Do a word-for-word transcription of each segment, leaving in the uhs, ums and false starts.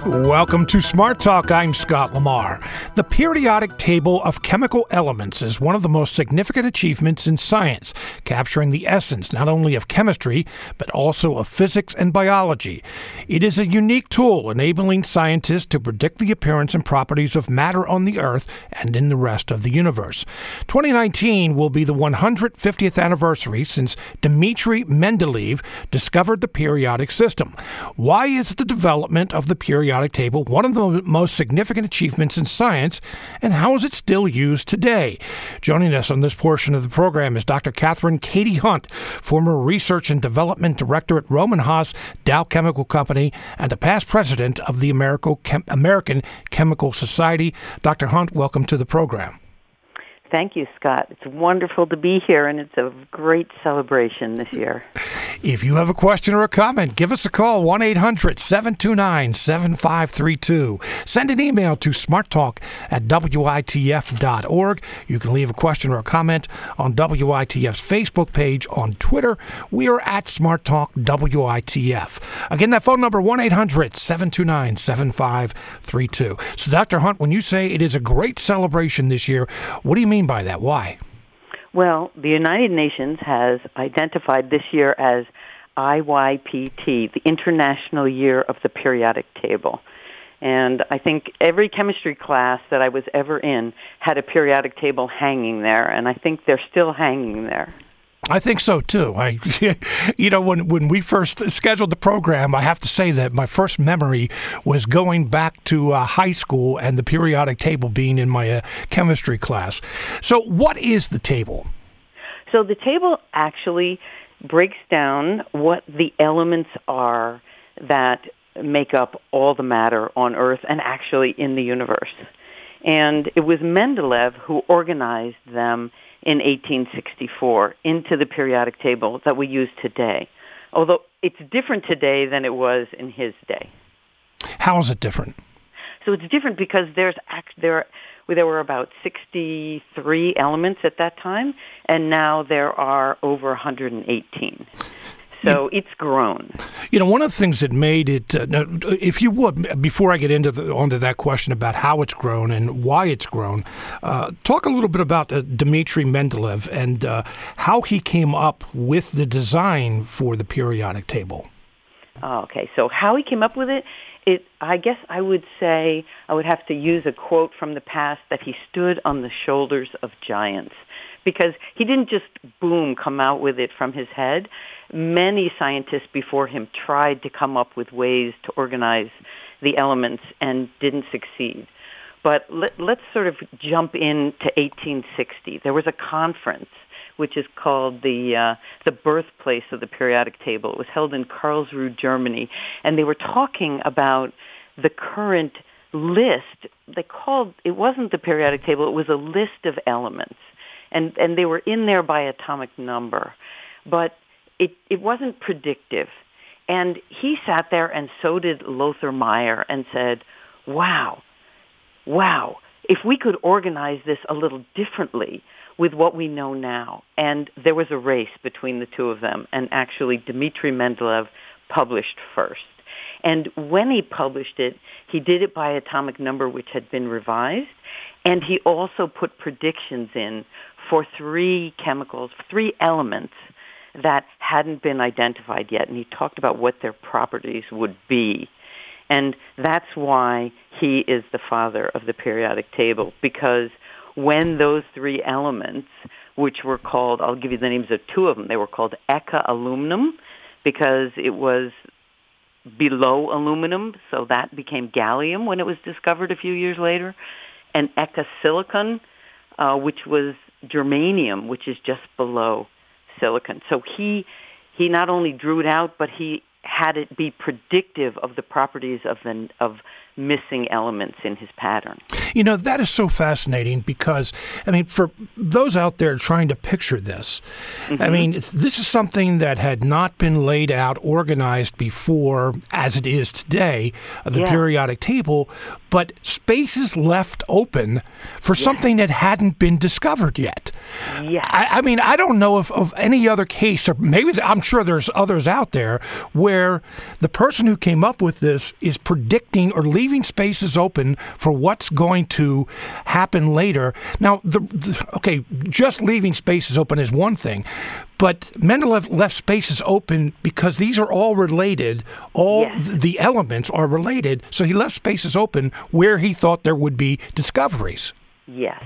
Welcome to Smart Talk. I'm Scott Lamar. The periodic table of chemical elements is one of the most significant achievements in science, capturing the essence not only of chemistry, but also of physics and biology. It is a unique tool enabling scientists to predict the appearance and properties of matter on the Earth and in the rest of the universe. twenty nineteen will be the one hundred fiftieth anniversary since Dmitri Mendeleev discovered the periodic system. Why is the development of the periodic table one of the most significant achievements in science, and how is it still used today? Joining us on this portion of the program is Doctor Catherine Katie Hunt, former Research and Development Director at Rohm and Haas Dow Chemical Company and a past president of the American Chemical Society. Doctor Hunt, welcome to the program. Thank you, Scott. It's wonderful to be here, and it's a great celebration this year. If you have a question or a comment, give us a call, one eight hundred seven two nine seven five three two. Send an email to smarttalk at W I T F dot org. You can leave a question or a comment on W I T F's Facebook page. On Twitter, we are at SmartTalk W I T F. Again, that phone number, one eight hundred seven two nine seven five three two. So, Doctor Hunt, when you say it is a great celebration this year, what do you mean by that? Why? Well, the United Nations has identified this year as I Y P T, the International Year of the Periodic Table. And I think every chemistry class that I was ever in had a periodic table hanging there, and I think they're still hanging there. I think so, too. I, you know, when, when we first scheduled the program, I have to say that my first memory was going back to uh, high school and the periodic table being in my uh, chemistry class. So what is the table? So the table actually breaks down what the elements are that make up all the matter on Earth and actually in the universe. And it was Mendeleev who organized them in eighteen sixty-four into the periodic table that we use today, although it's different today than it was in his day. How is it different? So it's different because there's there there were about sixty-three elements at that time, and now there are over one hundred eighteen. So it's grown. You know, one of the things that made it, uh, if you would, before I get into the, onto that question about how it's grown and why it's grown, uh, talk a little bit about uh, Dmitri Mendeleev and uh, how he came up with the design for the periodic table. Oh, okay, so how he came up with it, it, I guess I would say, I would have to use a quote from the past that he stood on the shoulders of giants. Because he didn't just, boom, come out with it from his head. Many scientists before him tried to come up with ways to organize the elements and didn't succeed. But let, let's sort of jump into eighteen sixty. There was a conference which is called the uh, the birthplace of the periodic table. It was held in Karlsruhe, Germany, and they were talking about the current list. They called, it wasn't the periodic table, it was a list of elements. And, and they were in there by atomic number. But it, it wasn't predictive. And he sat there, and so did Lothar Meyer, and said, wow, wow, if we could organize this a little differently with what we know now. And there was a race between the two of them, and actually Dmitri Mendeleev published first. And when he published it, he did it by atomic number, which had been revised, and he also put predictions in for three chemicals, three elements that hadn't been identified yet, and he talked about what their properties would be. And that's why he is the father of the periodic table, because when those three elements, which were called, I'll give you the names of two of them, they were called Eka aluminum, because it was below aluminum, so that became gallium when it was discovered a few years later, and Eka silicon, uh, which was germanium, which is just below silicon. So he he not only drew it out, but he had it be predictive of the properties of the of missing elements in his pattern. You know, that is so fascinating because, I mean, for those out there trying to picture this, mm-hmm. I mean, this is something that had not been laid out, organized before, as it is today, the yeah. periodic table, but spaces left open for yeah. something that hadn't been discovered yet. Yeah. I, I mean, I don't know if of any other case, or maybe I'm sure there's others out there, where the person who came up with this is predicting or leaving spaces open for what's going to happen later. Now, the, the okay, just leaving spaces open is one thing, but Mendeleev left spaces open because these are all related. All yes. th- the elements are related, so he left spaces open where he thought there would be discoveries. Yes.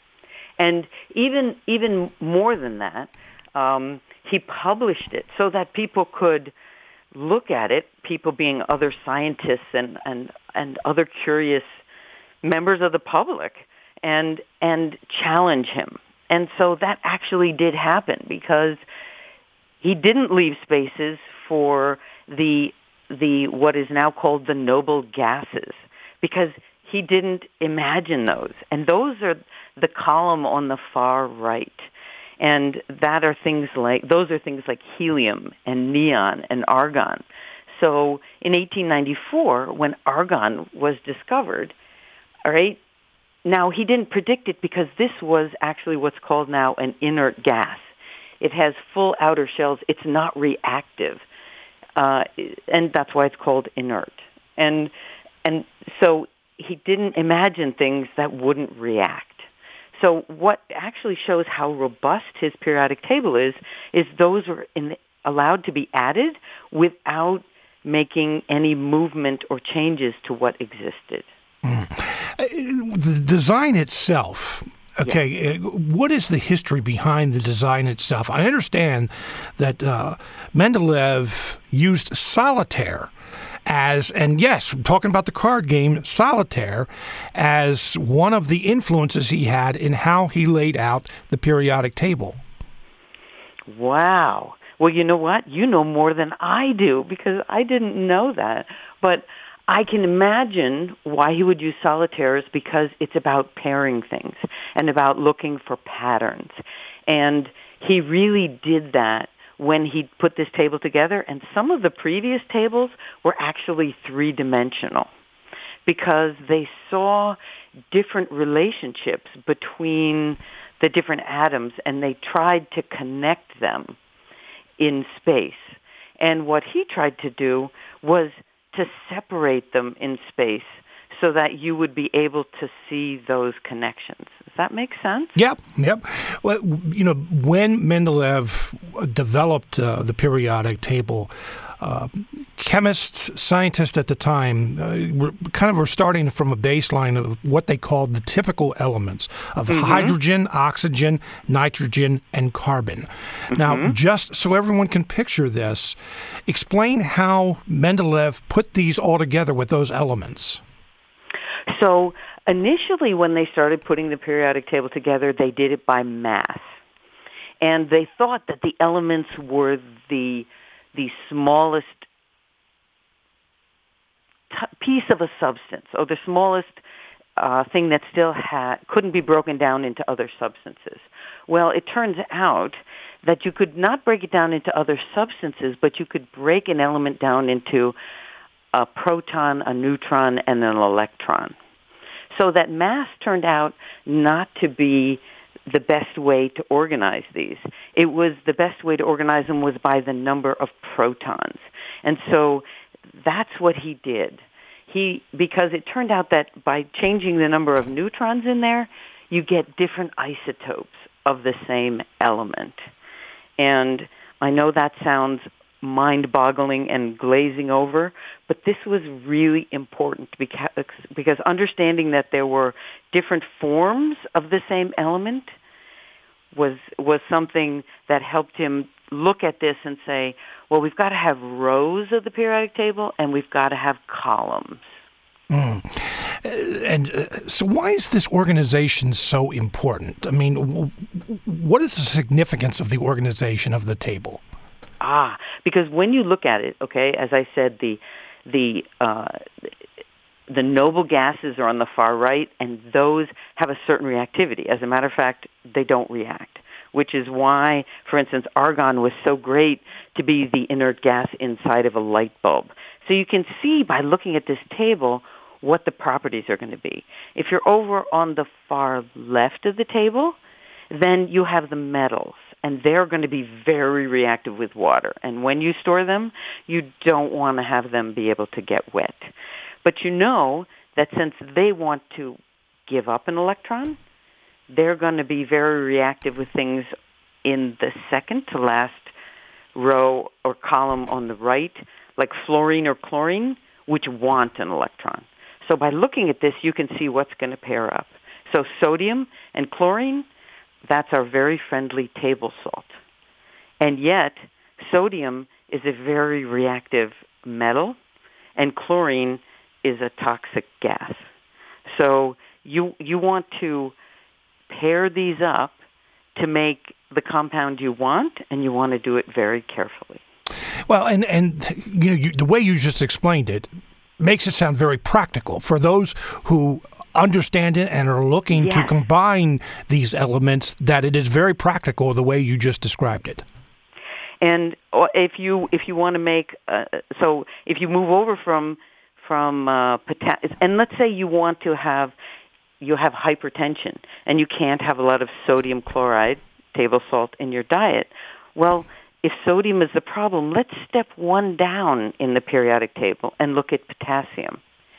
And even even more than that, um, he published it so that people could look at it, people being other scientists and, and, and other curious members of the public, and and challenge him. And so that actually did happen because he didn't leave spaces for the the what is now called the noble gases, because he didn't imagine those. And those are the column on the far right. And that are things like, those are things like helium and neon and argon. So in eighteen ninety-four, when argon was discovered, all right, now he didn't predict it because this was actually what's called now an inert gas. It has full outer shells. It's not reactive. Uh, and that's why it's called inert. And and so he didn't imagine things that wouldn't react. So what actually shows how robust his periodic table is, is those were in the, allowed to be added without making any movement or changes to what existed. Mm. Uh, the design itself, okay, yes. uh, what is the history behind the design itself? I understand that uh, Mendeleev used solitaire as, and yes, I'm talking about the card game solitaire, as one of the influences he had in how he laid out the periodic table. Wow. Well, you know what? You know more than I do because I didn't know that. But I can imagine why he would use solitaires because it's about pairing things and about looking for patterns. And he really did that when he put this table together, and some of the previous tables were actually three-dimensional because they saw different relationships between the different atoms, and they tried to connect them in space. And what he tried to do was to separate them in space so that you would be able to see those connections. Does that make sense? Yep, yep. Well, you know, when Mendeleev developed uh, the periodic table, uh, chemists, scientists at the time uh, were kind of were starting from a baseline of what they called the typical elements of mm-hmm. hydrogen, oxygen, nitrogen, and carbon. Mm-hmm. Now, just so everyone can picture this, explain how Mendeleev put these all together with those elements. So initially when they started putting the periodic table together, they did it by mass. And they thought that the elements were the the smallest t- piece of a substance, or the smallest uh, thing that still had couldn't be broken down into other substances. Well, it turns out that you could not break it down into other substances, but you could break an element down into a proton, a neutron, and an electron. So that mass turned out not to be the best way to organize these. It was the best way to organize them was by the number of protons. And so that's what he did. He, because it turned out that by changing the number of neutrons in there, you get different isotopes of the same element. And I know that sounds mind-boggling and glazing over, but this was really important because, because understanding that there were different forms of the same element was was something that helped him look at this and say, well, we've got to have rows of the periodic table and we've got to have columns. Mm. And uh, so why is this organization so important? I mean, w- what is the significance of the organization of the table? Ah, because when you look at it, okay, as I said, the the uh, the noble gases are on the far right, and those have a certain reactivity. As a matter of fact, they don't react, which is why, for instance, argon was so great to be the inert gas inside of a light bulb. So you can see by looking at this table what the properties are going to be. If you're over on the far left of the table, then you have the metals, and they're going to be very reactive with water. And when you store them, you don't want to have them be able to get wet. But you know that since they want to give up an electron, they're going to be very reactive with things in the second to last row or column on the right, like fluorine or chlorine, which want an electron. So by looking at this, you can see what's going to pair up. So sodium and chlorine, that's our very friendly table salt. And yet, sodium is a very reactive metal, and chlorine is a toxic gas. So you you want to pair these up to make the compound you want, and you want to do it very carefully. Well, and, and you know, you, the way you just explained it makes it sound very practical for those who understand it and are looking yes. to combine these elements, that it is very practical the way you just described it. And if you if you want to make, uh, so if you move over from from uh, potassium, and let's say you want to have, you have hypertension, and you can't have a lot of sodium chloride, table salt, in your diet. Well, if sodium is the problem, let's step one down in the periodic table and look at potassium.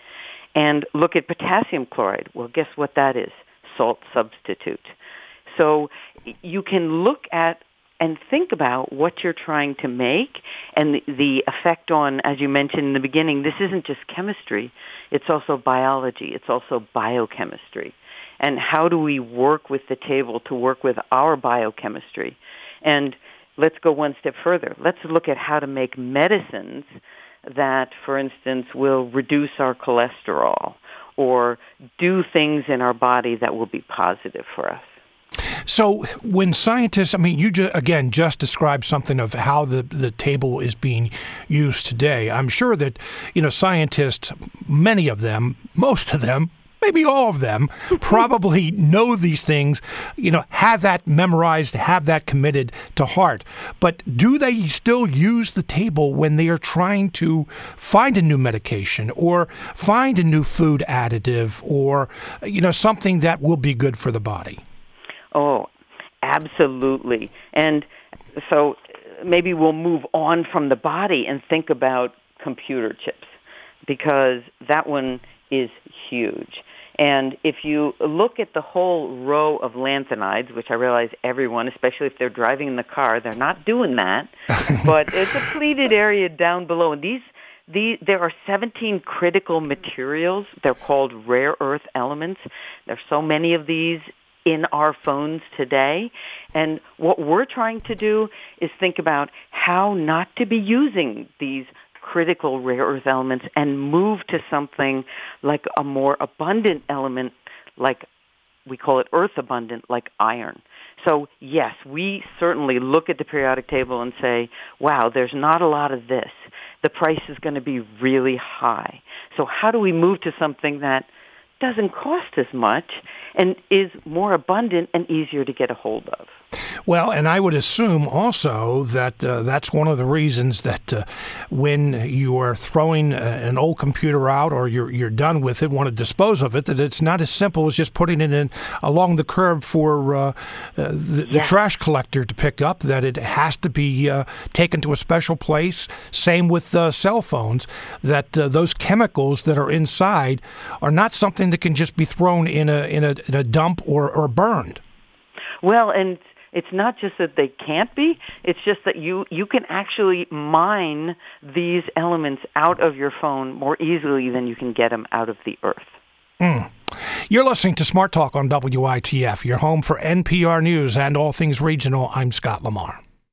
And look at potassium chloride. Well, guess what that is? Salt substitute. So you can look at and think about what you're trying to make and the, the effect on, as you mentioned in the beginning, this isn't just chemistry. It's also biology. It's also biochemistry. And how do we work with the table to work with our biochemistry? And let's go one step further. Let's look at how to make medicines that, for instance, will reduce our cholesterol or do things in our body that will be positive for us. So when scientists, I mean, you just, again, just described something of how the, the table is being used today. I'm sure that, you know, scientists, many of them, most of them, maybe all of them, probably know these things, you know, have that memorized, have that committed to heart. But do they still use the table when they are trying to find a new medication or find a new food additive or, you know, something that will be good for the body? Oh, absolutely. And so maybe we'll move on from the body and think about computer chips, because that one is huge. And if you look at the whole row of lanthanides, which I realize everyone, especially if they're driving in the car, they're not doing that, but it's a pleated area down below. And these, these, there are seventeen critical materials. They're called rare earth elements. There's so many of these in our phones today. And what we're trying to do is think about how not to be using these critical rare earth elements and move to something like a more abundant element, like we call it earth abundant, like iron. So yes, we certainly look at the periodic table and say, wow, there's not a lot of this. The price is going to be really high. So how do we move to something that doesn't cost as much and is more abundant and easier to get a hold of? Well, and I would assume also that uh, that's one of the reasons that uh, when you are throwing uh, an old computer out or you're you're done with it, want to dispose of it, that it's not as simple as just putting it in along the curb for uh, uh, the, the yeah. trash collector to pick up, that it has to be uh, taken to a special place. Same with uh, cell phones, that uh, those chemicals that are inside are not something that can just be thrown in a in a, in a dump or, or burned. Well, and it's not just that they can't be, it's just that you, you can actually mine these elements out of your phone more easily than you can get them out of the earth. Mm. You're listening to Smart Talk on W I T F, your home for N P R News and all things regional. I'm Scott Lamar.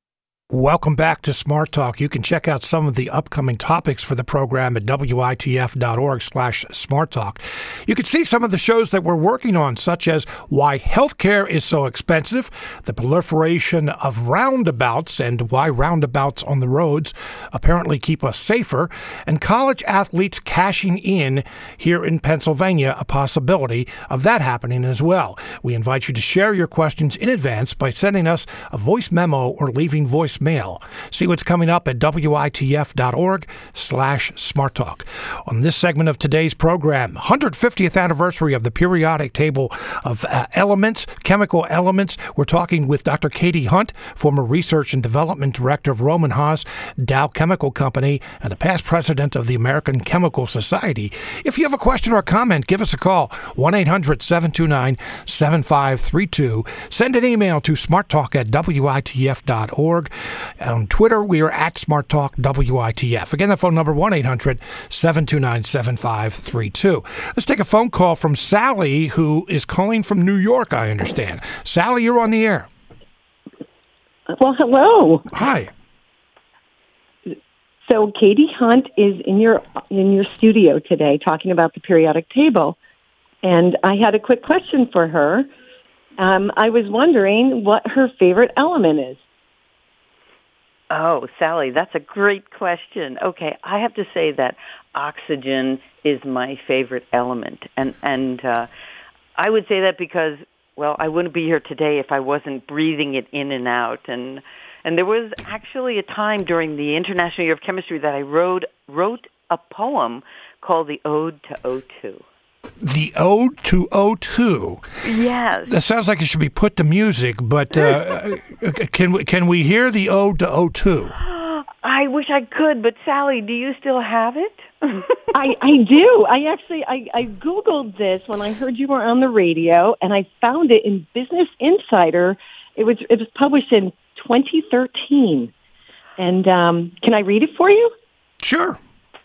Welcome back to Smart Talk. You can check out some of the upcoming topics for the program at W I T F dot org slash Smart Talk. You can see some of the shows that we're working on, such as why healthcare is so expensive, the proliferation of roundabouts and why roundabouts on the roads apparently keep us safer, and college athletes cashing in here in Pennsylvania, a possibility of that happening as well. We invite you to share your questions in advance by sending us a voice memo or leaving voice mail. See what's coming up at W I T F dot org slash Smart Talk. On this segment of today's program, one hundred fiftieth anniversary of the periodic table of uh, elements, chemical elements. We're talking with Doctor Katie Hunt, former research and development director of Rohm and Haas Dow Chemical Company and the past president of the American Chemical Society. If you have a question or a comment, give us a call, one eight hundred seven two nine seven five three two. Send an email to smarttalk at W I T F dot org. On Twitter, we are at SmartTalk W I T F. Again, the phone number, one eight hundred seven two nine seven five three two. Let's take a phone call from Sally, who is calling from New York, I understand. Sally, you're on the air. Well, hello. Hi. So Katie Hunt is in your in your studio today talking about the periodic table, and I had a quick question for her. Um, I was wondering what her favorite element is. Oh, Sally, that's a great question. Okay, I have to say that oxygen is my favorite element. And and uh, I would say that because, well, I wouldn't be here today if I wasn't breathing it in and out. And and there was actually a time during the International Year of Chemistry that I wrote, wrote a poem called The Ode to O two. The Ode to O two. Yes. That sounds like it should be put to music, but uh, can we can we hear the Ode to O two? I wish I could, but Sally, do you still have it? I, I do. I actually I, I Googled this when I heard you were on the radio, and I found it in Business Insider. It was it was published in twenty thirteen. And um, can I read it for you? Sure.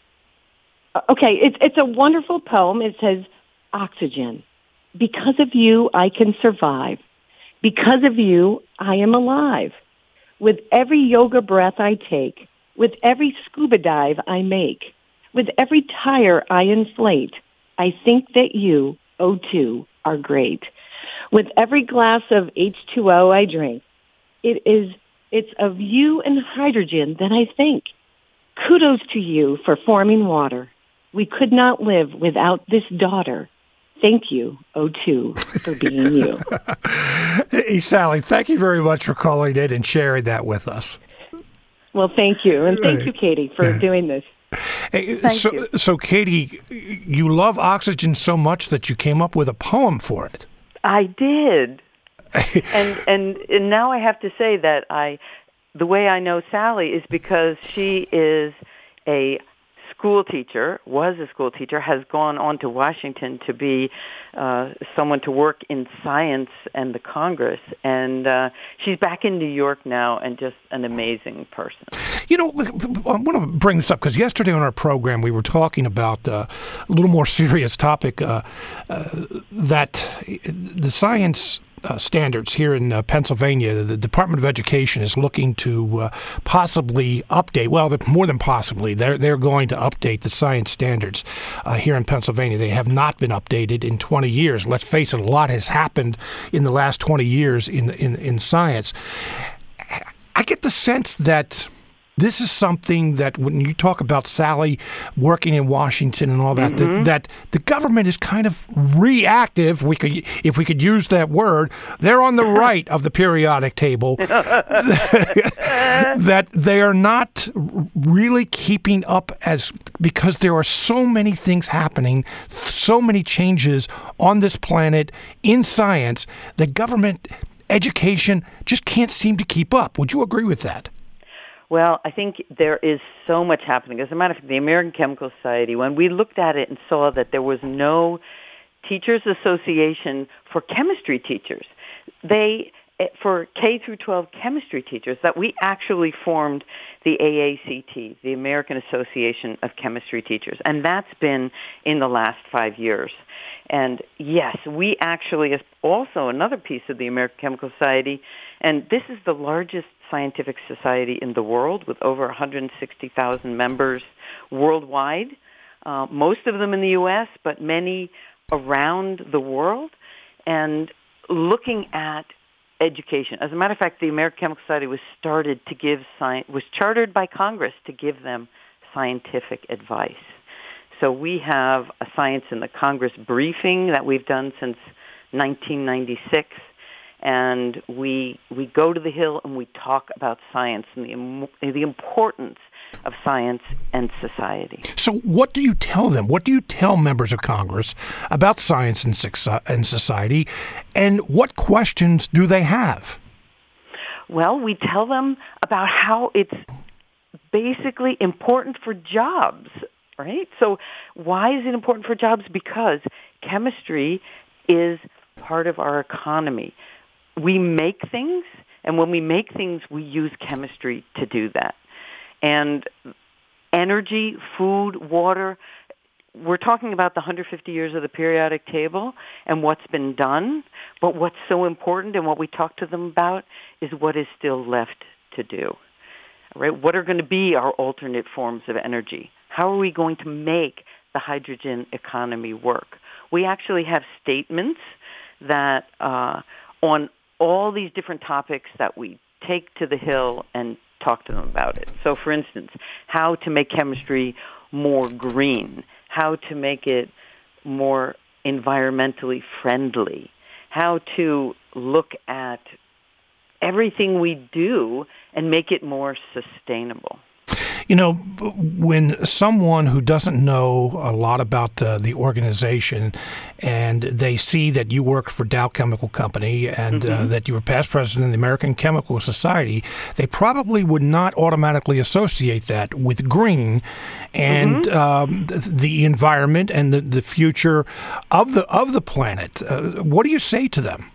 Okay, it's it's a wonderful poem. It says, oxygen. Because of you, I can survive. Because of you, I am alive. With every yoga breath I take, with every scuba dive I make, with every tire I inflate, I think that you, O two, are great. With every glass of H two O I drink, it is it's of you and hydrogen that I think. Kudos to you for forming water. We could not live without this daughter. Thank you, O two, for being you. Hey, Sally, thank you very much for calling in and sharing that with us. Well, thank you. And thank you, Katie, for doing this. Hey, Thank so, you. so, Katie, you love oxygen so much that you came up with a poem for it. I did. and, and and now I have to say that I, the way I know Sally is because she is a school teacher, was a school teacher, has gone on to Washington to be uh, someone to work in science and the Congress. And uh, she's back in New York now and just an amazing person. You know, I want to bring this up because yesterday on our program we were talking about uh, a little more serious topic uh, uh, that the science Uh, standards here in uh, Pennsylvania. The Department of Education is looking to uh, possibly update, well, more than possibly, they're, they're going to update the science standards uh, here in Pennsylvania. They have not been updated in twenty years. Let's face it, a lot has happened in the last twenty years in, in, in science. I get the sense that this is something that when you talk about Sally working in Washington and all that, mm-hmm. that, that the government is kind of reactive. We could, if we could use that word, they're on the right of the periodic table. That they are not really keeping up as because there are so many things happening, so many changes on this planet in science that government education just can't seem to keep up. Would you agree with that? Well, I think there is so much happening. As a matter of fact, the American Chemical Society, when we looked at it and saw that there was no teachers association for chemistry teachers, they for K through twelve chemistry teachers that we actually formed the A A C T, the American Association of Chemistry Teachers, and that's been in the last five years. And yes, we actually is also another piece of the American Chemical Society, and this is the largest scientific society in the world with over one hundred sixty thousand members worldwide, uh, most of them in the U S, but many around the world, and looking at education. As a matter of fact, the American Chemical Society was started to give science, was chartered by Congress to give them scientific advice. So we have a Science in the Congress briefing that we've done since nineteen ninety-six, and we we go to the Hill and we talk about science and the the importance of science and society. So what do you tell them? What do you tell members of Congress about science and and society, and what questions do they have? Well, we tell them about how it's basically important for jobs, right? So why is it important for jobs? Because chemistry is part of our economy. We make things, and when we make things, we use chemistry to do that. And energy, food, water, we're talking about the one hundred fifty years of the periodic table and what's been done, but what's so important and what we talk to them about is what is still left to do. Right? What are going to be our alternate forms of energy? How are we going to make the hydrogen economy work? We actually have statements that uh, on all these different topics that we take to the Hill and talk to them about it. So, for instance, how to make chemistry more green, how to make it more environmentally friendly, how to look at everything we do and make it more sustainable. You know, when someone who doesn't know a lot about the, the organization and they see that you work for Dow Chemical Company and mm-hmm. uh, that you were past president of the American Chemical Society, they probably would not automatically associate that with green and mm-hmm. um, the, the environment and the, the future of the of the planet. Uh, what do you say to them?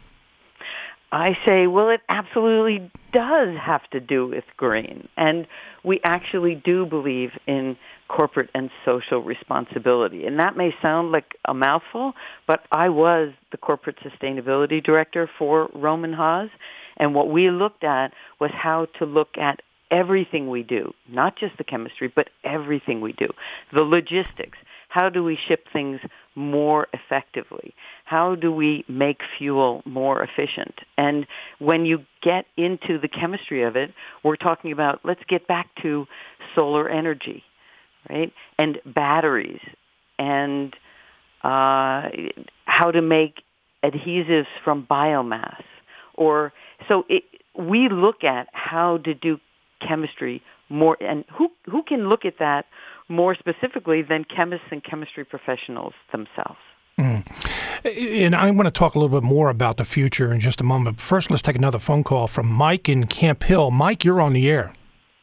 I say, well, it absolutely does have to do with green. And we actually do believe in corporate and social responsibility. And that may sound like a mouthful, but I was the corporate sustainability director for Rohm and Haas. And what we looked at was how to look at everything we do, not just the chemistry, but everything we do, the logistics. How do we ship things more effectively? How do we make fuel more efficient? And when you get into the chemistry of it, we're talking about, let's get back to solar energy, right? And batteries, and uh, how to make adhesives from biomass. Or so it, we look at how to do chemistry more, and who who can look at that more specifically than chemists and chemistry professionals themselves. Mm. And I want to talk a little bit more about the future in just a moment. First, let's take another phone call from Mike in Camp Hill. Mike, you're on the air.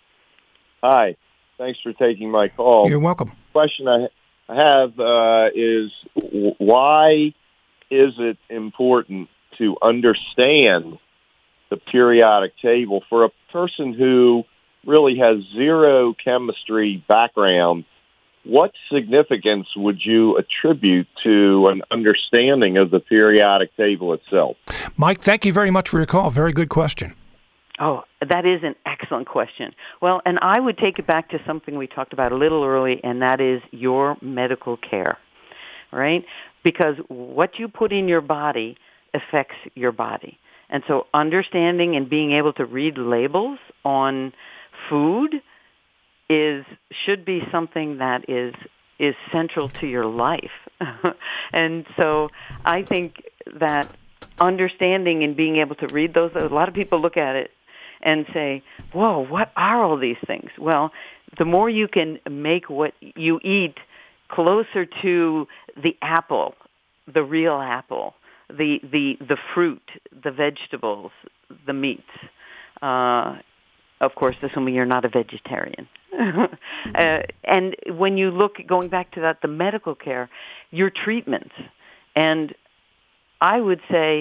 Hi. Thanks for taking my call. You're welcome. The question I have uh, is why is it important to understand the periodic table for a person who really has zero chemistry background? What significance would you attribute to an understanding of the periodic table itself? Mike, thank you very much for your call. Very good question. Oh, that is an excellent question. Well, and I would take it back to something we talked about a little early, and that is your medical care, right? Because what you put in your body affects your body. And so understanding and being able to read labels on food is should be something that is is central to your life. And so I think that understanding and being able to read those, a lot of people look at it and say, whoa, what are all these things? Well, the more you can make what you eat closer to the apple, the real apple, the the, the fruit, the vegetables, the meats, uh, of course, assuming you're not a vegetarian. uh, and when you look, going back to that, the medical care, your treatments. And I would say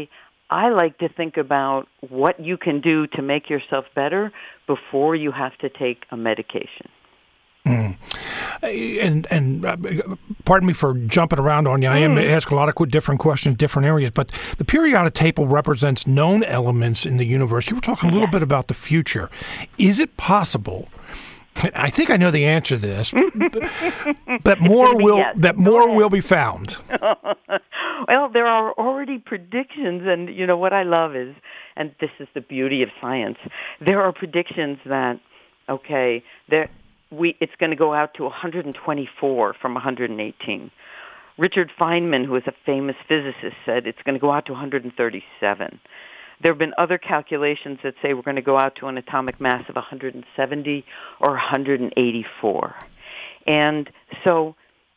I like to think about what you can do to make yourself better before you have to take a medication. Mm. And and uh, pardon me for jumping around on you. I am mm. ask a lot of different questions, different areas. But the periodic table represents known elements in the universe. You were talking a little yeah. bit about the future. Is it possible? I think I know the answer to this. that more will yes. that more will be found. Well, there are already predictions, and you know what I love is, and this is the beauty of science. There are predictions that okay, there. We, it's going to go out to one hundred twenty-four from one hundred eighteen. Richard Feynman, who is a famous physicist, said it's going to go out to one hundred thirty-seven. There have been other calculations that say we're going to go out to an atomic mass of one hundred seventy or one hundred eighty-four. And so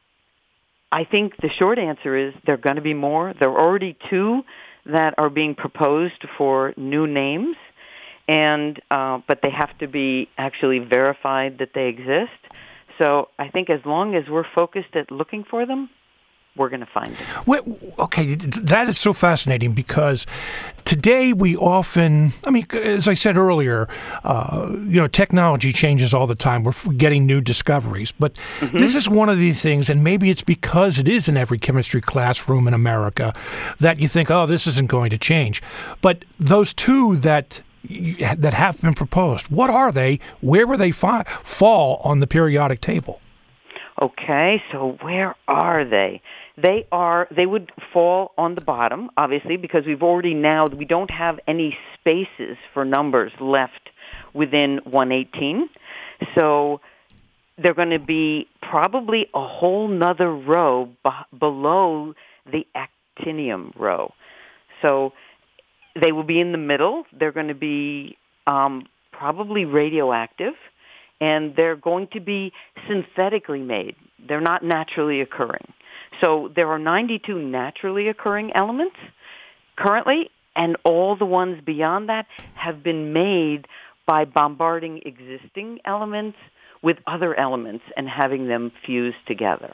I think the short answer is there are going to be more. There are already two that are being proposed for new names. And uh, but they have to be actually verified that they exist. So I think as long as we're focused at looking for them, we're going to find them. Well, okay, that is so fascinating because today we often, I mean, as I said earlier, uh, you know, technology changes all the time. We're getting new discoveries. But mm-hmm. this is one of these things, and maybe it's because it is in every chemistry classroom in America, that you think, oh, this isn't going to change. But those two that... that have been proposed. What are they? Where will they fi- fall on the periodic table? Okay, so where are they? They are. They would fall on the bottom, obviously, because we've already now we don't have any spaces for numbers left within one eighteen. So they're going to be probably a whole nother row b- below the actinium row. So they will be in the middle. They're going to be um, probably radioactive, and they're going to be synthetically made. They're not naturally occurring. So there are ninety-two naturally occurring elements currently, and all the ones beyond that have been made by bombarding existing elements with other elements and having them fuse together.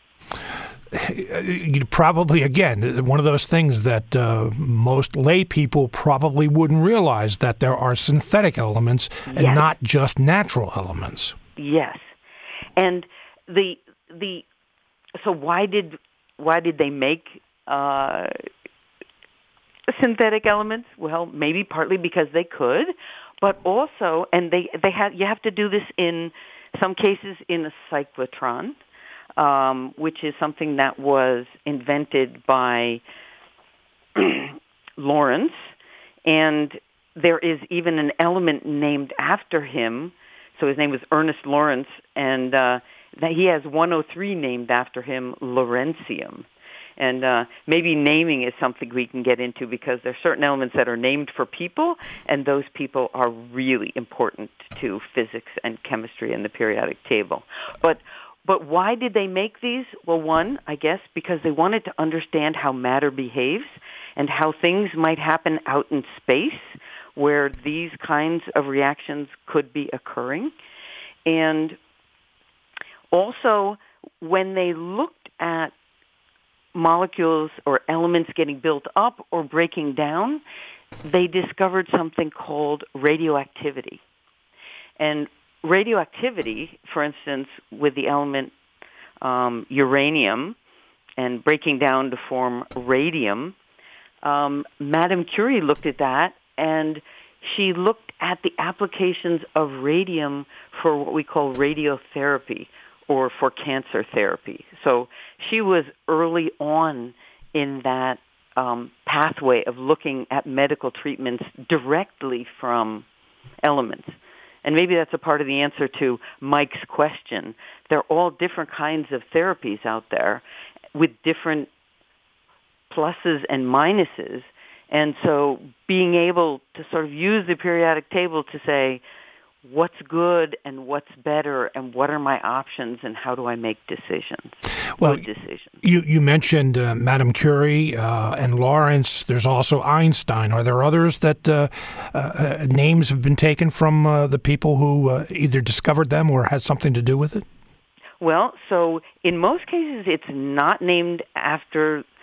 You probably, again, one of those things that uh, most lay people probably wouldn't realize, that there are synthetic elements and yes. not just natural elements. Yes, and the the so why did why did they make uh, synthetic elements? Well, maybe partly because they could, but also, and they they had you have to do this in some cases in a cyclotron. Um, which is something that was invented by Lawrence, and there is even an element named after him. So his name was Ernest Lawrence, and uh, that he has one oh three named after him, Lawrencium. And uh, maybe naming is something we can get into because there are certain elements that are named for people, and those people are really important to physics and chemistry and the periodic table. But But why did they make these? Well, one, I guess, because they wanted to understand how matter behaves and how things might happen out in space where these kinds of reactions could be occurring. And also, when they looked at molecules or elements getting built up or breaking down, they discovered something called radioactivity. And radioactivity, for instance, with the element um, uranium and breaking down to form radium, um, Madame Curie looked at that, and she looked at the applications of radium for what we call radiotherapy or for cancer therapy. So she was early on in that um, pathway of looking at medical treatments directly from elements. And maybe that's a part of the answer to Mike's question. There are all different kinds of therapies out there with different pluses and minuses. And so being able to sort of use the periodic table to say, what's good and what's better and what are my options and how do I make decisions? Well, good decisions. You, you mentioned uh, Madame Curie uh, and Lawrence. There's also Einstein. Are there others that uh, uh, names have been taken from uh, the people who uh, either discovered them or had something to do with it? Well, so in most cases it's not named after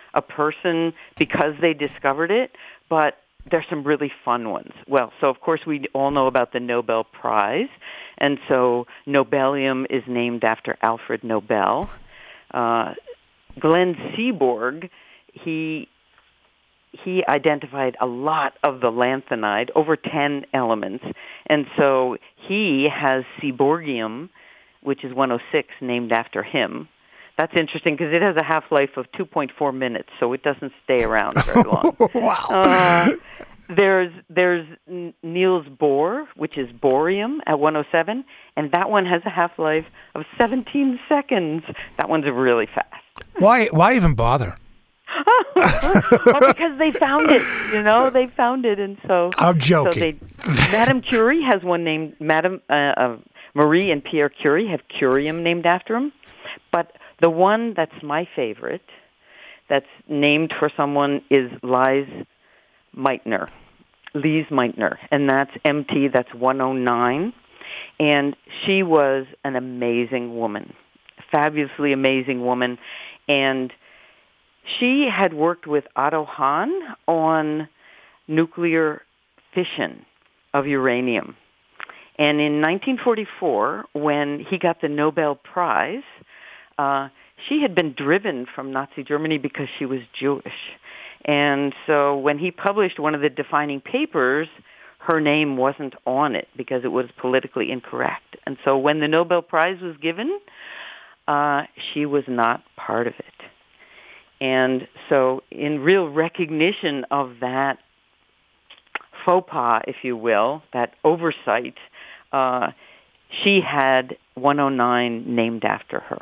a person because they discovered it, but there's some really fun ones. Well, so of course we all know about the Nobel Prize, and so Nobelium is named after Alfred Nobel. Uh, Glenn Seaborg, he he identified a lot of the lanthanide, over ten elements, and so he has Seaborgium, which is one oh six, named after him. That's interesting because it has a half-life of two point four minutes, so it doesn't stay around very long. Wow. Uh, there's there's Niels Bohr, which is bohrium at one oh seven, and that one has a half-life of seventeen seconds. That one's really fast. Why why even bother? Well, because they found it, you know, they found it, and so I'm joking. So they, Madame Curie has one named Madame uh, uh, Marie and Pierre Curie have curium named after him, but the one that's my favorite, that's named for someone, is Lise Meitner, Lise Meitner, and that's M T. That's one oh nine, and she was an amazing woman, fabulously amazing woman, and she had worked with Otto Hahn on nuclear fission of uranium. And in nineteen forty-four, when he got the Nobel Prize, uh, she had been driven from Nazi Germany because she was Jewish. And so when he published one of the defining papers, her name wasn't on it because it was politically incorrect. And so when the Nobel Prize was given, uh, she was not part of it. And so in real recognition of that faux pas, if you will, that oversight, uh, she had one oh nine named after her.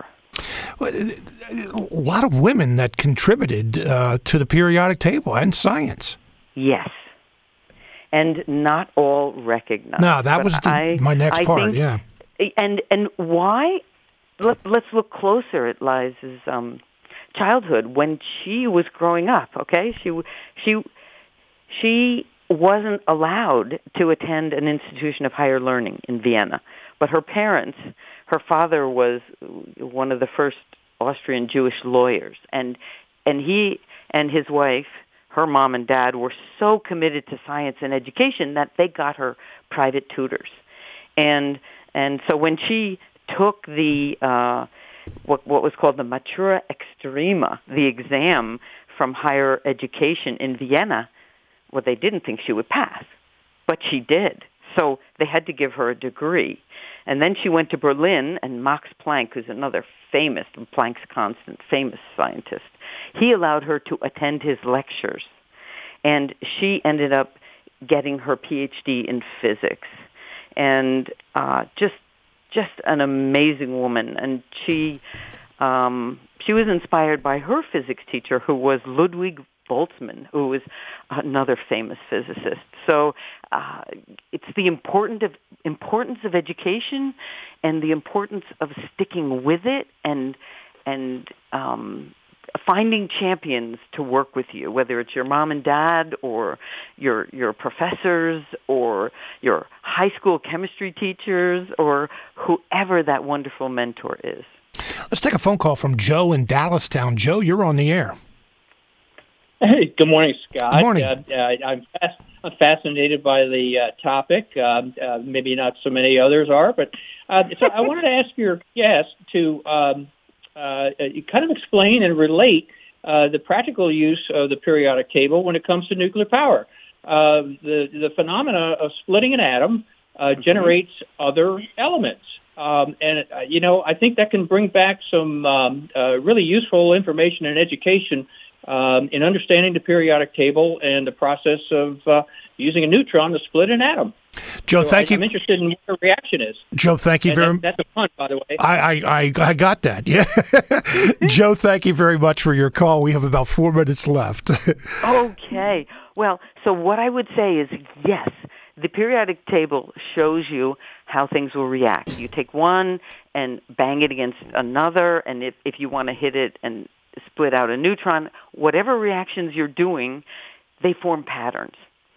A lot of women that contributed uh, to the periodic table and science. Yes. And not all recognized. No, that was the, I, my next I part, think, yeah. And and why? Let, let's look closer at Liza's um, childhood when she was growing up, okay? She she she wasn't allowed to attend an institution of higher learning in Vienna, but her parents, her father was one of the first Austrian Jewish lawyers, and and he and his wife, her mom and dad, were so committed to science and education that they got her private tutors. And and so when she took the uh, what what was called the Matura Extrema, the exam from higher education in Vienna, well, they didn't think she would pass, but she did. So they had to give her a degree. And then she went to Berlin, and Max Planck, who's another famous, Planck's constant, famous scientist, he allowed her to attend his lectures. And she ended up getting her P H D in physics. And uh, just just an amazing woman. And she um, she was inspired by her physics teacher, who was Ludwig Boltzmann, who was another famous physicist. So uh, it's the important of, importance of education and the importance of sticking with it and and um, finding champions to work with you, whether it's your mom and dad or your your professors or your high school chemistry teachers or whoever that wonderful mentor is. Let's take a phone call from Joe in Dallastown. Joe, you're on the air. Hey, good morning, Scott. Good morning. Uh, uh, I'm, fas- I'm fascinated by the uh, topic. Um, uh, maybe not so many others are, but uh, so I wanted to ask your guest to um, uh, kind of explain and relate uh, the practical use of the periodic table when it comes to nuclear power. Uh, the the phenomena of splitting an atom uh, mm-hmm. generates other elements. Um, and, uh, you know, I think that can bring back some um, uh, really useful information and education Um, in understanding the periodic table and the process of uh, using a neutron to split an atom. Joe, so thank I, you. I'm interested in what the reaction is. Joe, thank you and very much. That, that's a pun, by the way. I, I, I, I got that, yeah. Joe, thank you very much for your call. We have about four minutes left. Okay. Well, so what I would say is, yes, the periodic table shows you how things will react. You take one and bang it against another, and if, if you want to hit it and split out a neutron, whatever reactions you're doing, they form patterns.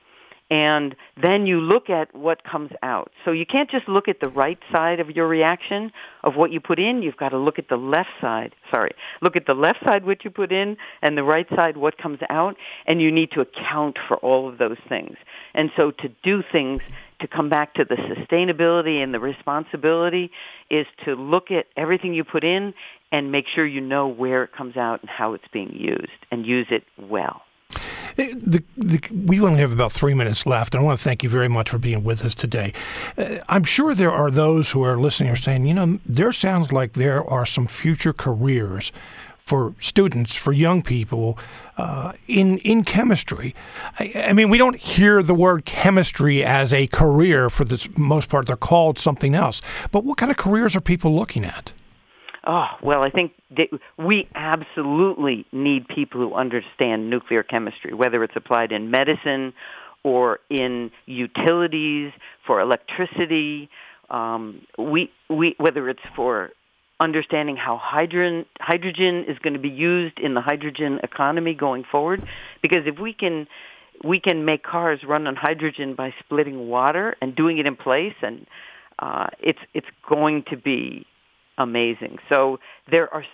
And then you look at what comes out. So you can't just look at the right side of your reaction of what you put in. You've got to look at the left side. Sorry. Look at the left side what you put in and the right side what comes out. And you need to account for all of those things. And so to do things to come back to the sustainability and the responsibility is to look at everything you put in and make sure you know where it comes out and how it's being used and use it well. The, the, we only have about three minutes left. I want to thank you very much for being with us today. Uh, I'm sure there are those who are listening are saying, you know, there sounds like there are some future careers for students, for young people uh, in in chemistry. I, I mean, we don't hear the word chemistry as a career for the most part. They're called something else. But what kind of careers are people looking at? Oh, well, I think that we absolutely need people who understand nuclear chemistry, whether it's applied in medicine or in utilities, for electricity, um, we, we, whether it's for understanding how hydrogen, hydrogen is going to be used in the hydrogen economy going forward. Because if we can, we can make cars run on hydrogen by splitting water and doing it in place, and uh, it's it's going to be amazing. So there are,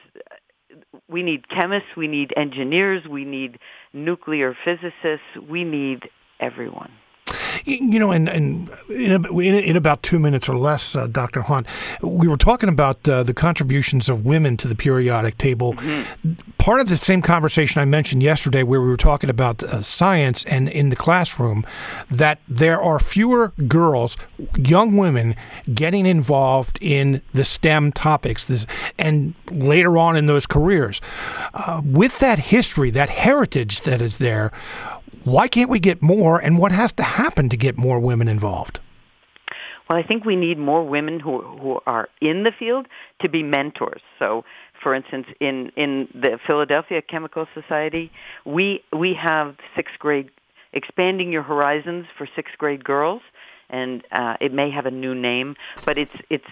we need chemists, we need engineers, we need nuclear physicists, we need everyone. You know, and, and in, in about two minutes or less, uh, Doctor Hunt, we were talking about uh, the contributions of women to the periodic table. Mm-hmm. Part of the same conversation I mentioned yesterday where we were talking about uh, science and in the classroom, that there are fewer girls, young women, getting involved in the STEM topics this, and later on in those careers. Uh, with that history, that heritage that is there, why can't we get more, and what has to happen to get more women involved? Well, I think we need more women who who are in the field to be mentors. So, for instance, in, in the Philadelphia Chemical Society, we we have sixth grade, expanding your horizons for sixth grade girls, and uh, it may have a new name, but it's it's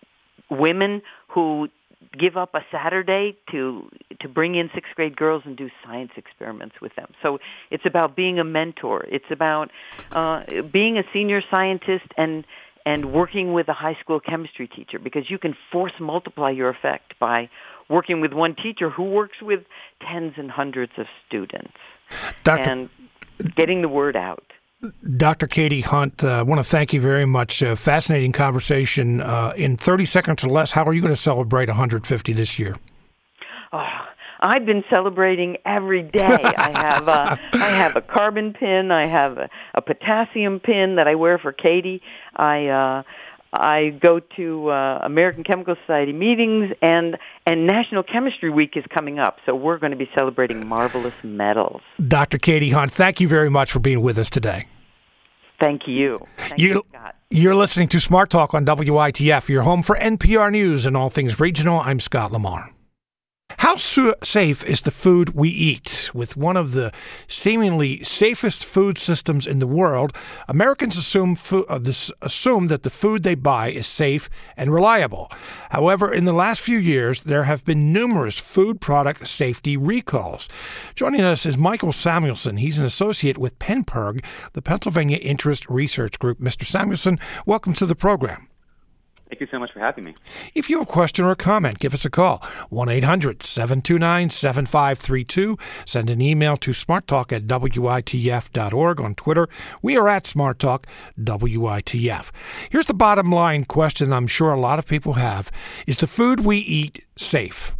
women who give up a Saturday to to bring in sixth grade girls and do science experiments with them. So it's about being a mentor. It's about uh, being a senior scientist and and working with a high school chemistry teacher, because you can force multiply your effect by working with one teacher who works with tens and hundreds of students. Doctor and getting the word out. Doctor Katie Hunt, uh, I want to thank you very much. Uh, fascinating conversation. Uh, in thirty seconds or less, how are you going to celebrate one hundred fifty this year? Oh, I've been celebrating every day. I have a, I have a carbon pin. I have a, a potassium pin that I wear for Katie. I uh, I go to uh, American Chemical Society meetings, and and National Chemistry Week is coming up, so we're going to be celebrating marvelous medals. Doctor Katie Hunt, thank you very much for being with us today. Thank you. Thank you, you, Scott. You're listening to Smart Talk on W I T F, your home for N P R News and all things regional. I'm Scott Lamar. How su- safe is the food we eat? With one of the seemingly safest food systems in the world, Americans assume, fo- uh, this, assume that the food they buy is safe and reliable. However, in the last few years, there have been numerous food product safety recalls. Joining us is Michael Samuelson. He's an associate with PennPIRG, the Pennsylvania Interest Research Group. Mister Samuelson, welcome to the program. Thank you so much for having me. If you have a question or a comment, give us a call, one eight hundred seven two nine seven five three two. Send an email to smarttalk at W I T F dot org. On Twitter, we are at SmartTalk W I T F. Here's the bottom line question I'm sure a lot of people have. Is the food we eat safe?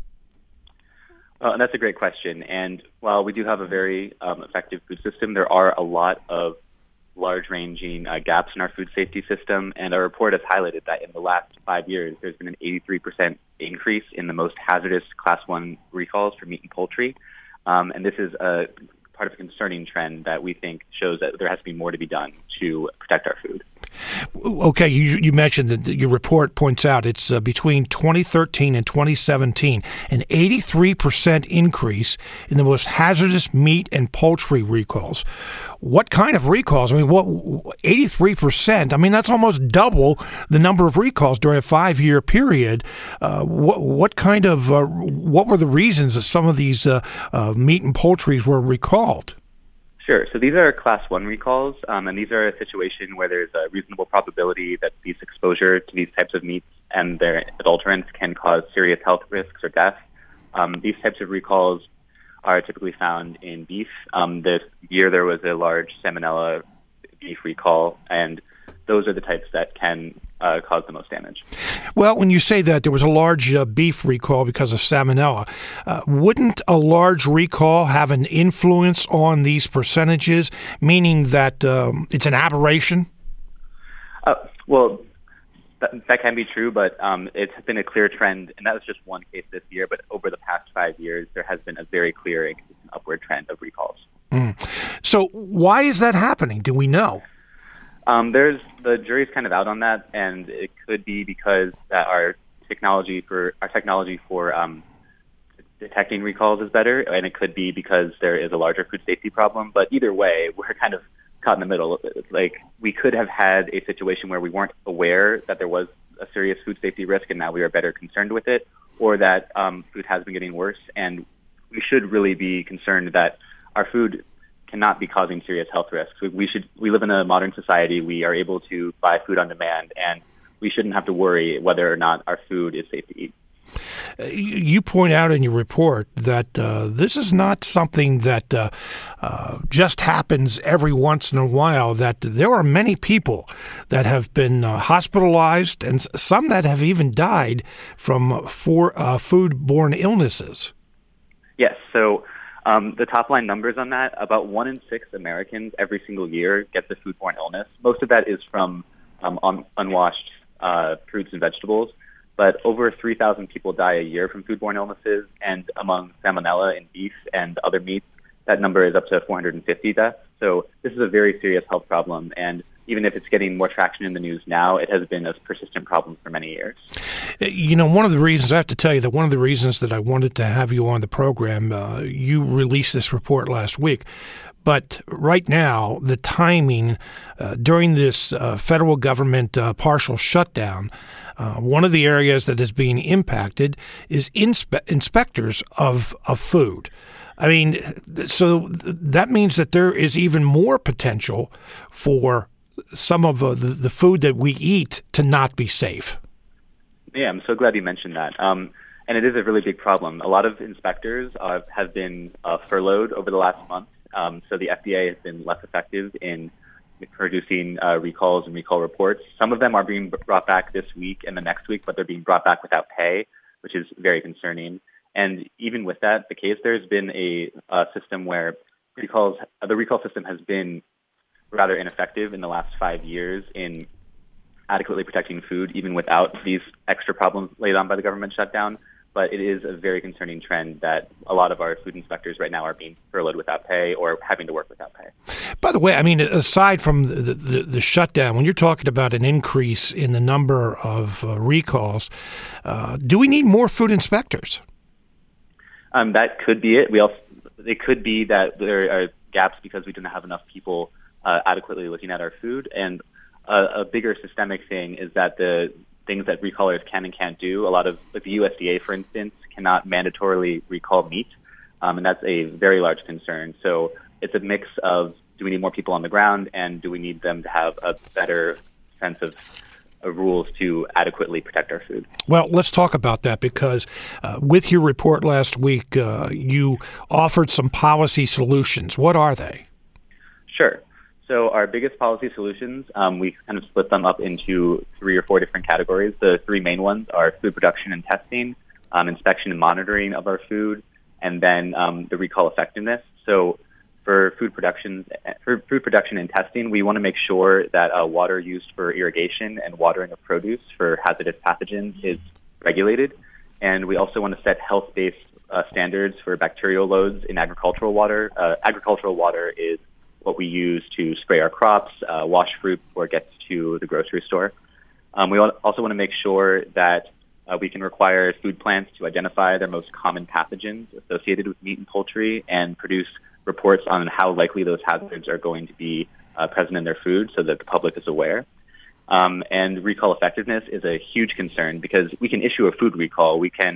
Well, that's a great question. And while we do have a very um, effective food system, there are a lot of large-ranging uh, gaps in our food safety system, and our report has highlighted that in the last five years, there's been an eighty-three percent increase in the most hazardous Class one recalls for meat and poultry, um, and this is a part of a concerning trend that we think shows that there has to be more to be done to protect our food. Okay, you, you mentioned that your report points out it's uh, between twenty thirteen and twenty seventeen, an eighty-three percent increase in the most hazardous meat and poultry recalls. What kind of recalls? I mean, what eighty-three percent? I mean, that's almost double the number of recalls during a five-year period. Uh, what, what kind of uh, what were the reasons that some of these uh, uh, meat and poultries were recalled? Sure. So these are class one recalls, um, and these are a situation where there's a reasonable probability that these exposure to these types of meats and their adulterants can cause serious health risks or death. Um, these types of recalls are typically found in beef. Um, this year there was a large salmonella beef recall, and those are the types that can uh, cause the most damage. Well, when you say that there was a large uh, beef recall because of salmonella, uh, wouldn't a large recall have an influence on these percentages, meaning that um, it's an aberration? Uh, well, th- that can be true, but um, it's been a clear trend, and that was just one case this year, but over the past five years, there has been a very clear and consistent upward trend of recalls. Mm. So why is that happening? Do we know? Um, there's the jury's kind of out on that, and it could be because that our technology for our technology for um, detecting recalls is better, and it could be because there is a larger food safety problem. But either way, we're kind of caught in the middle. Like, we could have had a situation where we weren't aware that there was a serious food safety risk, and now we are better concerned with it, or that um, food has been getting worse, and we should really be concerned that our food cannot be causing serious health risks. We, we should. We live in a modern society. We are able to buy food on demand, and we shouldn't have to worry whether or not our food is safe to eat. You point out in your report that uh, this is not something that uh, uh, just happens every once in a while, that there are many people that have been uh, hospitalized and some that have even died from for, uh, food-borne illnesses. Yes, so um, the top-line numbers on that, about one in six Americans every single year gets a food-borne illness. Most of that is from um, un- unwashed uh, fruits and vegetables. But over three thousand people die a year from foodborne illnesses, and among salmonella in beef and other meats, that number is up to four hundred fifty deaths. So this is a very serious health problem, and even if it's getting more traction in the news now, it has been a persistent problem for many years. You know, one of the reasons, I have to tell you that one of the reasons that I wanted to have you on the program, uh, you released this report last week, but right now, the timing uh, during this uh, federal government uh, partial shutdown, Uh, one of the areas that is being impacted is inspe- inspectors of, of food. I mean, so th- that means that there is even more potential for some of uh, the, the food that we eat to not be safe. Yeah, I'm so glad you mentioned that. Um, and it is a really big problem. A lot of inspectors uh, have been uh, furloughed over the last month. Um, so the F D A has been less effective in producing uh, recalls and recall reports. Some of them are being brought back this week and the next week, but they're being brought back without pay, which is very concerning. And even with that the case, there's been a, a system where recalls, uh, the recall system has been rather ineffective in the last five years in adequately protecting food, even without these extra problems laid on by the government shutdown. But it is a very concerning trend that a lot of our food inspectors right now are being furloughed without pay or having to work without pay. By the way, I mean, aside from the, the, the shutdown, when you're talking about an increase in the number of uh, recalls, uh, do we need more food inspectors? Um, that could be it. We also, it could be that there are gaps because we don't have enough people uh, adequately looking at our food. And a, a bigger systemic thing is that the things that recallers can and can't do. A lot of, like the U S D A, for instance, cannot mandatorily recall meat, um, and that's a very large concern. So it's a mix of, do we need more people on the ground, and do we need them to have a better sense of uh, rules to adequately protect our food? Well, let's talk about that, because uh, with your report last week, uh, you offered some policy solutions. What are they? Sure. So our biggest policy solutions, um, we kind of split them up into three or four different categories. The three main ones are food production and testing, um, inspection and monitoring of our food, and then um, the recall effectiveness. So for food production, for food production and testing, we want to make sure that uh, water used for irrigation and watering of produce for hazardous pathogens is regulated. And we also want to set health-based uh, standards for bacterial loads in agricultural water. Uh, agricultural water is what we use to spray our crops, uh, wash fruit before it gets to the grocery store. Um, we also want to make sure that uh, we can require food plants to identify their most common pathogens associated with meat and poultry and produce reports on how likely those hazards are going to be uh, present in their food so that the public is aware. Um, and recall effectiveness is a huge concern because we can issue a food recall. We can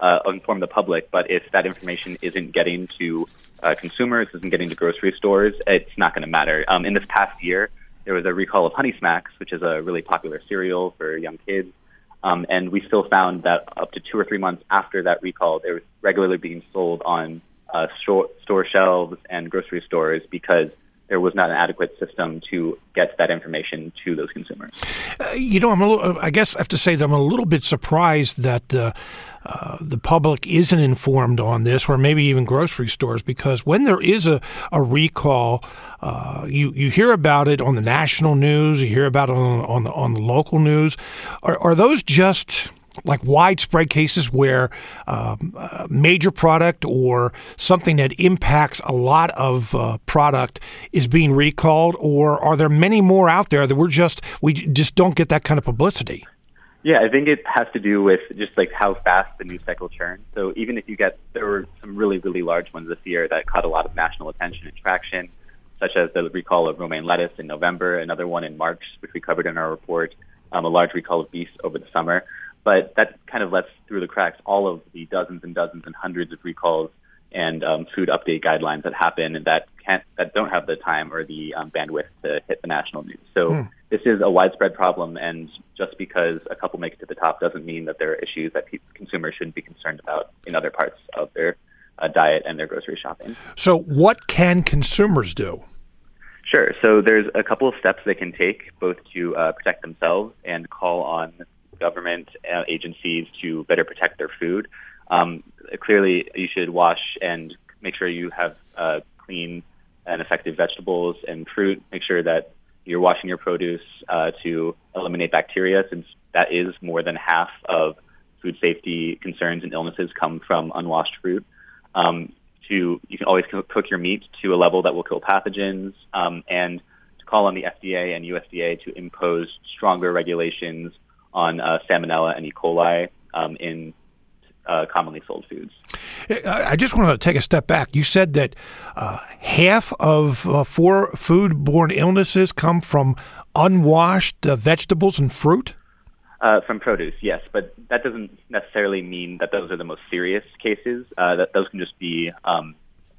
uh, inform the public. But if that information isn't getting to uh, consumers, isn't getting to grocery stores, it's not going to matter. Um, in this past year, there was a recall of Honey Smacks, which is a really popular cereal for young kids. Um, and we still found that up to two or three months after that recall, they were regularly being sold on uh, store, store shelves and grocery stores because there was not an adequate system to get that information to those consumers. Uh, you know, I'm a little, I guess I have to say that I'm a little bit surprised that uh, uh, the public isn't informed on this, or maybe even grocery stores, because when there is a, a recall, uh, you, you hear about it on the national news, you hear about it on, on, the, on the local news. Are, are those just like widespread cases where um, a major product or something that impacts a lot of uh, product is being recalled, or are there many more out there that we're just we just don't get that kind of publicity? Yeah, I think it has to do with just like how fast the news cycle churns. So even if you get, there were some really, really large ones this year that caught a lot of national attention and traction, such as the recall of romaine lettuce in November, another one in March, which we covered in our report, um, a large recall of beef over the summer. But that kind of lets through the cracks all of the dozens and dozens and hundreds of recalls and um, food update guidelines that happen and that can't, that don't have the time or the um, bandwidth to hit the national news. So mm. this is a widespread problem, and just because a couple make it to the top doesn't mean that there are issues that pe- consumers shouldn't be concerned about in other parts of their uh, diet and their grocery shopping. So what can consumers do? Sure. So there's a couple of steps they can take, both to uh, protect themselves and call on government uh, agencies to better protect their food. Um, clearly, you should wash and make sure you have uh, clean and effective vegetables and fruit. Make sure that you're washing your produce uh, to eliminate bacteria, since that is more than half of food safety concerns and illnesses come from unwashed fruit. Um, to you can always cook your meat to a level that will kill pathogens, um, and to call on the F D A and U S D A to impose stronger regulations on uh, Salmonella and E. coli um, in uh, commonly sold foods. I just want to take a step back. You said that uh, half of uh, four foodborne illnesses come from unwashed uh, vegetables and fruit? Uh, from produce, yes, but that doesn't necessarily mean that those are the most serious cases. Uh, that those can just be um,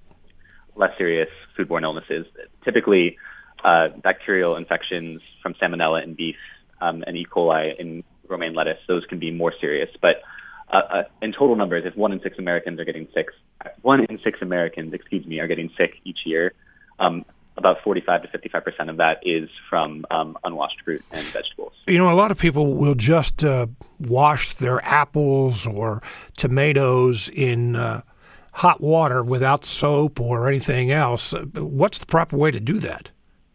less serious foodborne illnesses. Typically, uh, bacterial infections from Salmonella in beef Um, and E. coli in romaine lettuce, those can be more serious. But uh, uh, in total numbers, if one in six Americans are getting sick, one in six Americans, excuse me, are getting sick each year, um, about forty-five to fifty-five percent of that is from um, unwashed fruit and vegetables. You know, a lot of people will just uh, wash their apples or tomatoes in uh, hot water without soap or anything else. What's the proper way to do that?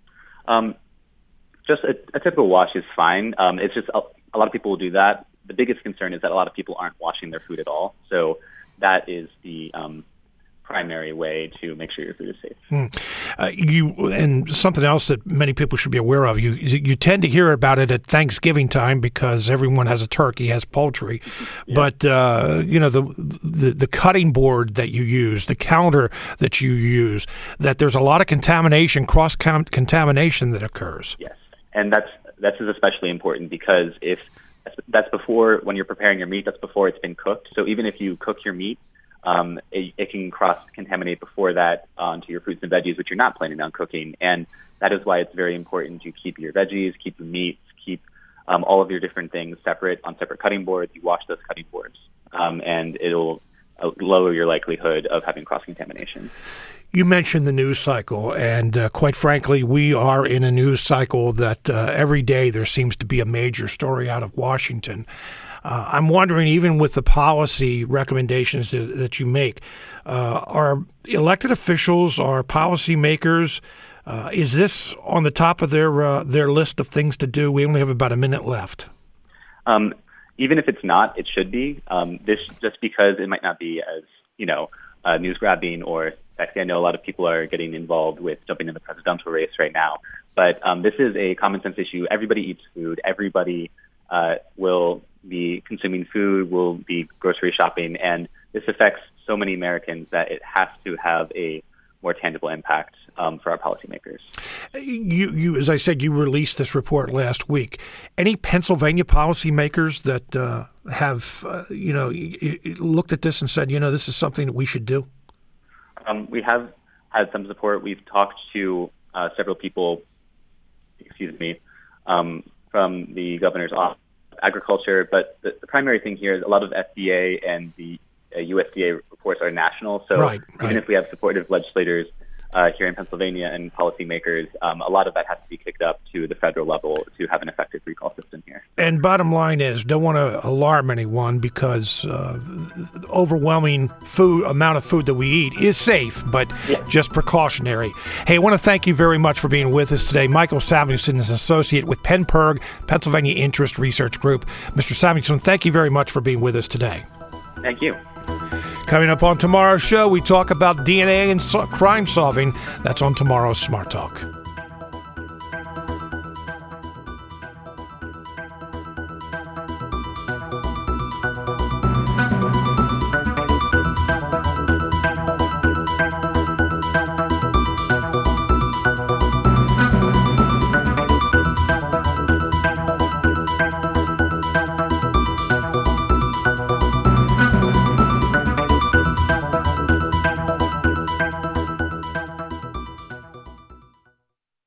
Um. Just a, a typical wash is fine. Um, it's just a, a lot of people will do that. The biggest concern is that a lot of people aren't washing their food at all. So that is the um, primary way to make sure your food is safe. Hmm. Uh, you and something else that many people should be aware of. You you tend to hear about it at Thanksgiving time because everyone has a turkey, has poultry. Yeah. But uh, you know the, the the cutting board that you use, the counter that you use, that there's a lot of contamination, cross contamination that occurs. Yes. And that's that's especially important because if that's before, when you're preparing your meat, that's before it's been cooked. So even if you cook your meat, um, it, it can cross-contaminate before that onto your fruits and veggies, which you're not planning on cooking. And that is why it's very important to keep your veggies, keep your meats, keep um, all of your different things separate on separate cutting boards. You wash those cutting boards, um, and it'll uh, lower your likelihood of having cross-contamination. You mentioned the news cycle, and uh, quite frankly, we are in a news cycle that uh, every day there seems to be a major story out of Washington. Uh, I'm wondering, even with the policy recommendations that, that you make, uh, are elected officials, are policymakers, uh, is this on the top of their uh, their list of things to do? We only have about a minute left. Um, even if it's not, it should be. Um, this just because it might not be as, you know, uh, news grabbing or actually, I know a lot of people are getting involved with jumping in the presidential race right now, but um, this is a common sense issue. Everybody eats food. Everybody uh, will be consuming food, will be grocery shopping, and this affects so many Americans that it has to have a more tangible impact um, for our policymakers. You, you, as I said, you released this report last week. Any Pennsylvania policymakers that uh, have, uh, you know, looked at this and said, you know, this is something that we should do? Um, we have had some support. We've talked to uh, several people, excuse me, um, from the governor's office of agriculture. But the, the primary thing here is a lot of F D A and the uh, U S D A reports are national. So right, right. even if we have supportive legislators uh, here in Pennsylvania and policymakers, um, a lot of that has to be kicked up to the federal level to have an effective recall system here. And bottom line is, don't want to alarm anyone because uh, the overwhelming food amount of food that we eat is safe, but yeah. just precautionary. Hey, I want to thank you very much for being with us today. Michael Samuelson is associate with PennPIRG, Pennsylvania Interest Research Group. Mister Samuelson, thank you very much for being with us today. Thank you. Coming up on tomorrow's show, we talk about D N A and so- crime solving. That's on tomorrow's Smart Talk.